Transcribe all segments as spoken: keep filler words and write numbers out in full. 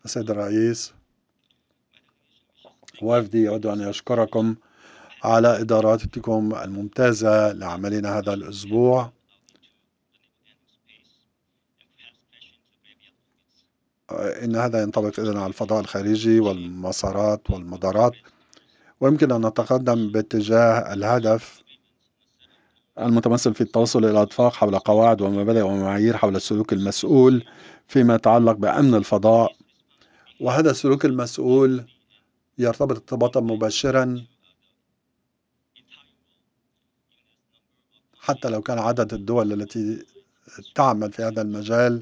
السيد الرئيس، وفدي يود أن يشكركم على إدارتكم الممتازة لعملنا هذا الأسبوع. إن هذا ينطبق إذن على الفضاء الخارجي والمسارات والمدارات، ويمكن أن نتقدم باتجاه الهدف المتمثل في التوصل إلى اتفاق حول قواعد ومبادئ ومعايير حول السلوك المسؤول فيما يتعلق بأمن الفضاء. وهذا السلوك المسؤول يرتبط ارتباطا مباشرا، حتى لو كان عدد الدول التي تعمل في هذا المجال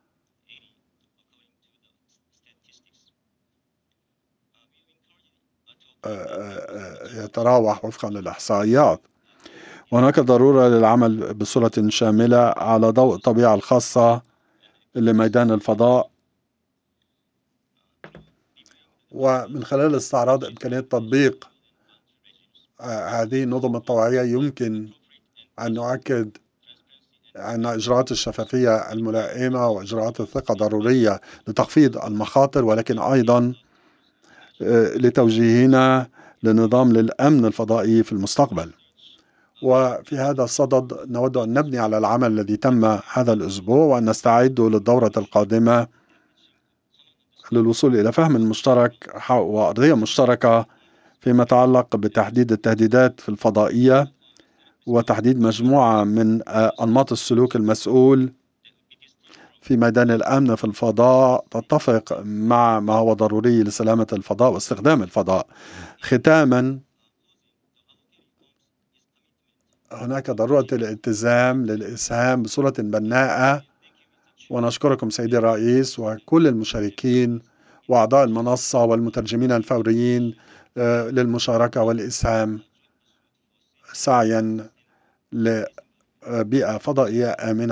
يتراوح وفقا للإحصائيات. وهناك ضرورة للعمل بصورة شاملة على ضوء الطبيعة الخاصة لميدان الفضاء، ومن خلال استعراض إمكانية تطبيق هذه النظم الطوعية يمكن أن نؤكد أن إجراءات الشفافية الملائمة وإجراءات الثقة ضرورية لتخفيض المخاطر، ولكن أيضا لتوجيهنا لنظام للأمن الفضائي في المستقبل. وفي هذا الصدد نود أن نبني على العمل الذي تم هذا الأسبوع، وأن نستعد للدورة القادمة للوصول إلى فهم مشترك وأرضية مشتركة فيما يتعلق بتحديد التهديدات في الفضائية وتحديد مجموعة من أنماط السلوك المسؤول في ميدان الأمن في الفضاء تتفق مع ما هو ضروري لسلامة الفضاء واستخدام الفضاء. ختاما، هناك ضرورة الالتزام للإسهام بصورة بناءة، ونشكركم سيدي الرئيس وكل المشاركين وأعضاء المنصة والمترجمين الفوريين للمشاركة والإسهام سعيا لبيئة فضائية آمنة.